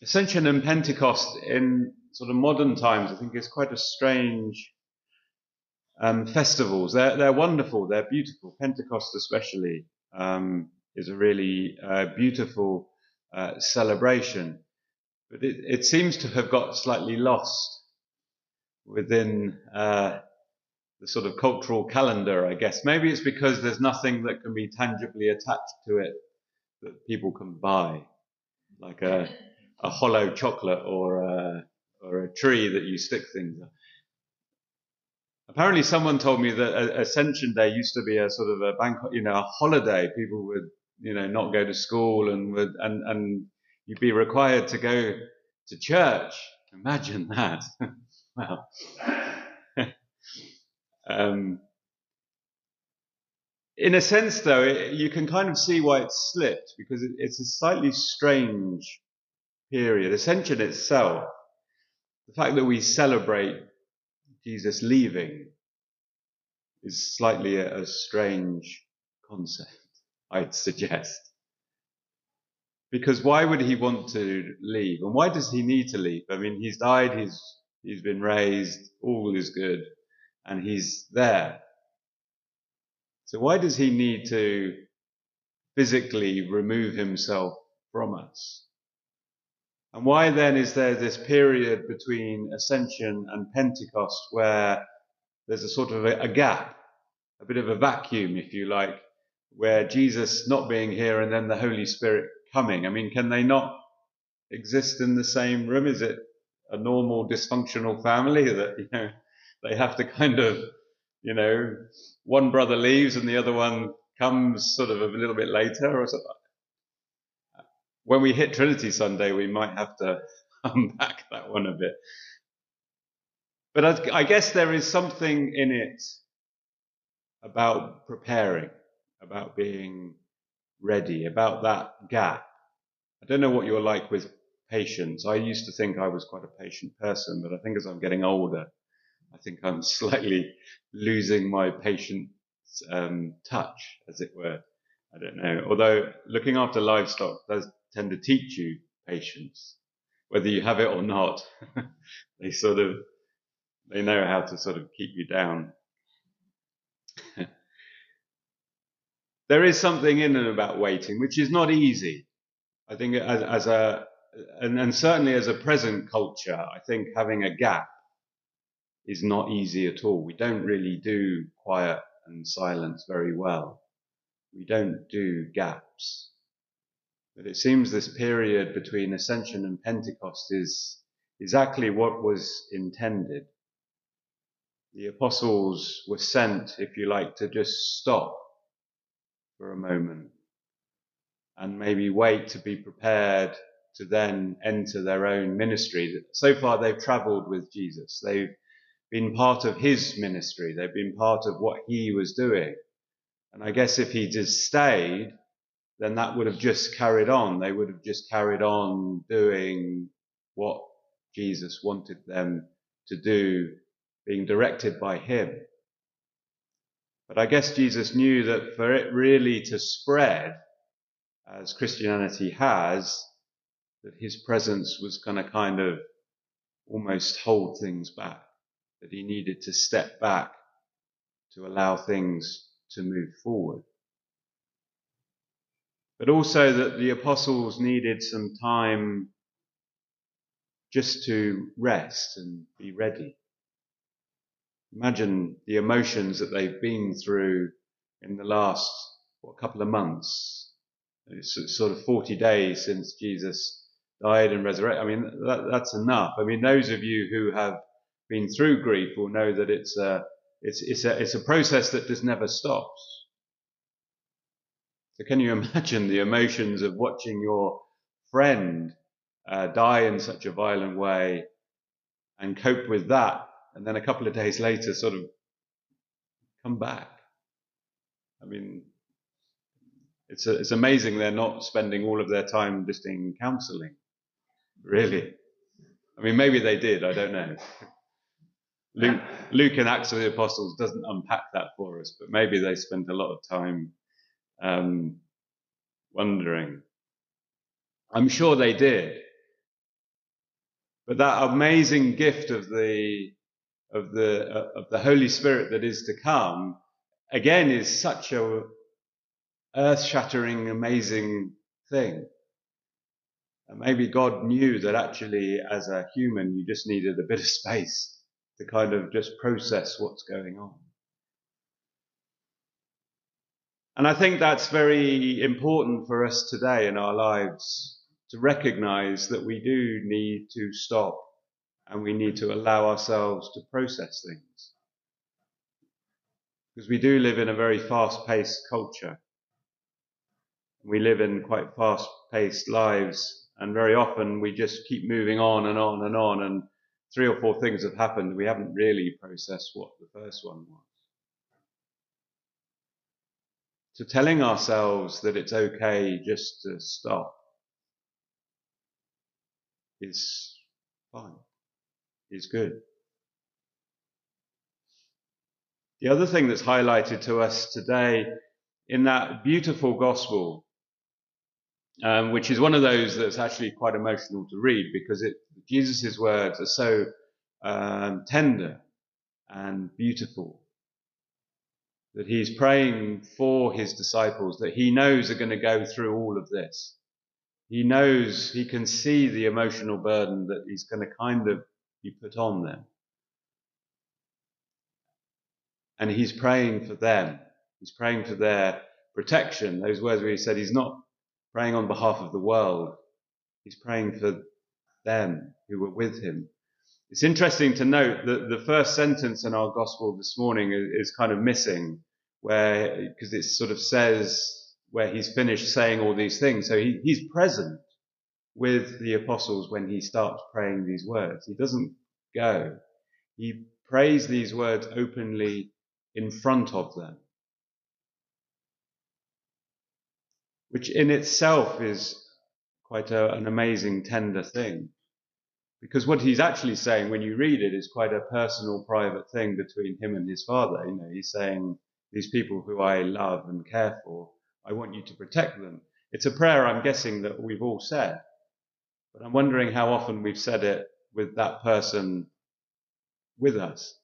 Ascension and Pentecost in sort of modern times, I think, is quite a strange festivals. They're wonderful. They're beautiful. Pentecost, especially, is a really beautiful celebration. But it seems to have got slightly lost within the sort of cultural calendar, I guess. Maybe it's because there's nothing that can be tangibly attached to it that people can buy, like a hollow chocolate or a tree that you stick things on. Apparently, someone told me that Ascension Day used to be a sort of a bank, a holiday. People would, not go to school and you'd be required to go to church. Imagine that. Wow. In a sense, though, you can kind of see why it's slipped, because it's a slightly strange period. Ascension itself, the fact that we celebrate Jesus leaving, is slightly a strange concept, I'd suggest. Because why would he want to leave? And why does he need to leave? I mean, he's died, he's been raised, all is good, and he's there. So why does he need to physically remove himself from us? And why then is there this period between Ascension and Pentecost where there's a sort of a gap, a bit of a vacuum, if you like, where Jesus not being here and then the Holy Spirit coming? I mean, can they not exist in the same room? Is it a normal dysfunctional family that, they have to kind of, one brother leaves and the other one comes sort of a little bit later or something? When we hit Trinity Sunday, we might have to unpack that one a bit. But I guess there is something in it about preparing, about being ready, about that gap. I don't know what you're like with patience. I used to think I was quite a patient person, but I think as I'm getting older, I think I'm slightly losing my patient touch, as it were. I don't know. Although looking after livestock does tend to teach you patience, whether you have it or not. They know how to sort of keep you down. There is something in and about waiting, which is not easy. I think and certainly as a present culture, I think having a gap is not easy at all. We don't really do quiet and silence very well. We don't do gaps. But it seems this period between Ascension and Pentecost is exactly what was intended. The apostles were sent, if you like, to just stop for a moment and maybe wait to be prepared to then enter their own ministry. So far they've travelled with Jesus. They've been part of his ministry. They've been part of what he was doing. And I guess if he just stayed, then that would have just carried on. They would have just carried on doing what Jesus wanted them to do, being directed by him. But I guess Jesus knew that for it really to spread, as Christianity has, that his presence was going to kind of almost hold things back, that he needed to step back to allow things to move forward. But also that the apostles needed some time just to rest and be ready. Imagine the emotions that they've been through in the last couple of months. It's sort of 40 days since Jesus died and resurrected. I mean, that's enough. I mean, those of you who have been through grief will know that it's a process that just never stops. So can you imagine the emotions of watching your friend die in such a violent way and cope with that, and then a couple of days later sort of come back? I mean, it's amazing they're not spending all of their time just in counselling, really. I mean, maybe they did, I don't know. Luke in Acts of the Apostles doesn't unpack that for us, but maybe they spent a lot of time wondering. I'm sure they did. But that amazing gift of the Holy Spirit that is to come, again, is such a earth-shattering, amazing thing. And maybe God knew that actually, as a human, you just needed a bit of space to kind of just process what's going on. And I think that's very important for us today in our lives, to recognize that we do need to stop and we need to allow ourselves to process things. Because we do live in a very fast-paced culture. We live in quite fast-paced lives, and very often we just keep moving on and on and on, and 3 or 4 things have happened. We haven't really processed what the first one was. So telling ourselves that it's okay just to stop is fine, is good. The other thing that's highlighted to us today in that beautiful gospel, which is one of those that's actually quite emotional to read, because Jesus' words are so tender and beautiful, that he's praying for his disciples that he knows are going to go through all of this. He knows, he can see the emotional burden that he's going to kind of be put on them. And he's praying for them. He's praying for their protection. Those words where he said he's not praying on behalf of the world. He's praying for them who were with him. It's interesting to note that the first sentence in our gospel this morning is kind of missing, because it sort of says where he's finished saying all these things. So he's present with the apostles when he starts praying these words. He doesn't go. He prays these words openly in front of them, which in itself is quite an amazing, tender thing. Because what he's actually saying when you read it is quite a personal, private thing between him and his Father. You know, he's saying, these people who I love and care for, I want you to protect them. It's a prayer, I'm guessing, that we've all said. But I'm wondering how often we've said it with that person with us.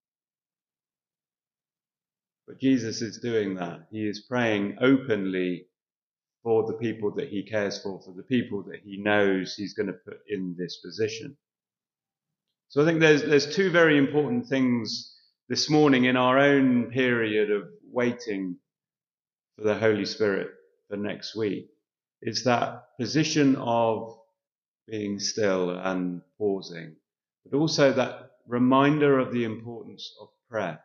But Jesus is doing that. He is praying openly for the people that he cares for the people that he knows he's going to put in this position. So I think there's 2 very important things this morning in our own period of waiting for the Holy Spirit for next week. It's that position of being still and pausing, but also that reminder of the importance of prayer.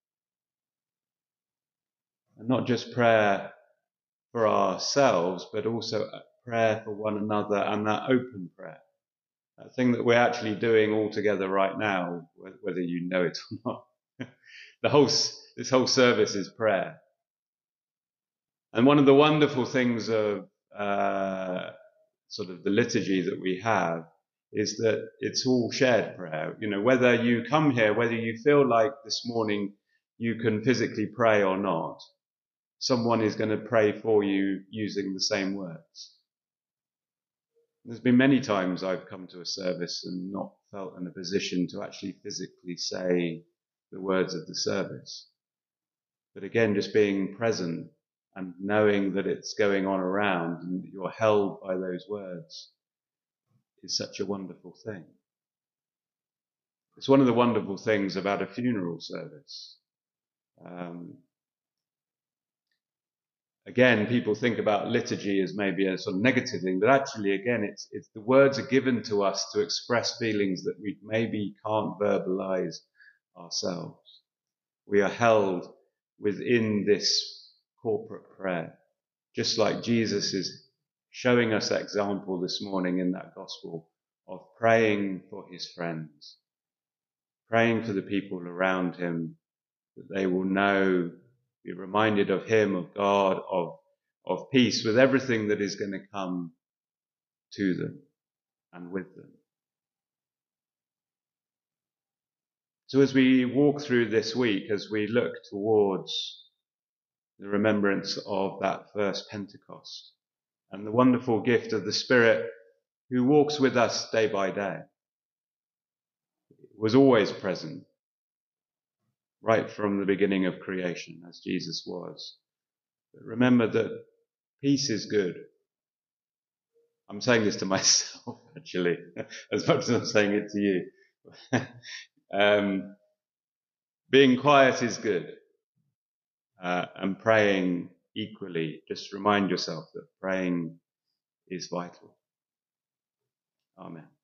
And not just prayer for ourselves, but also prayer for one another, and that open prayer. That thing that we're actually doing all together right now, whether you know it or not. This whole service is prayer. And one of the wonderful things of sort of the liturgy that we have is that it's all shared prayer. You know, whether you come here, whether you feel like this morning you can physically pray or not, someone is going to pray for you using the same words. There's been many times I've come to a service and not felt in a position to actually physically say the words of the service. But again, just being present and knowing that it's going on around and that you're held by those words is such a wonderful thing. It's one of the wonderful things about a funeral service. Again, people think about liturgy as maybe a sort of negative thing, but actually, again, it's the words are given to us to express feelings that we maybe can't verbalize ourselves. We are held within this corporate prayer, just like Jesus is showing us that example this morning in that gospel of praying for his friends, praying for the people around him, that they will know, be reminded of him, of God, of peace with everything that is going to come to them and with them. So as we walk through this week, as we look towards the remembrance of that first Pentecost and the wonderful gift of the Spirit who walks with us day by day, was always present, right from the beginning of creation, as Jesus was. But remember that peace is good. I'm saying this to myself, actually, as much as I'm saying it to you. Being quiet is good, and praying equally. Just remind yourself that praying is vital. Amen.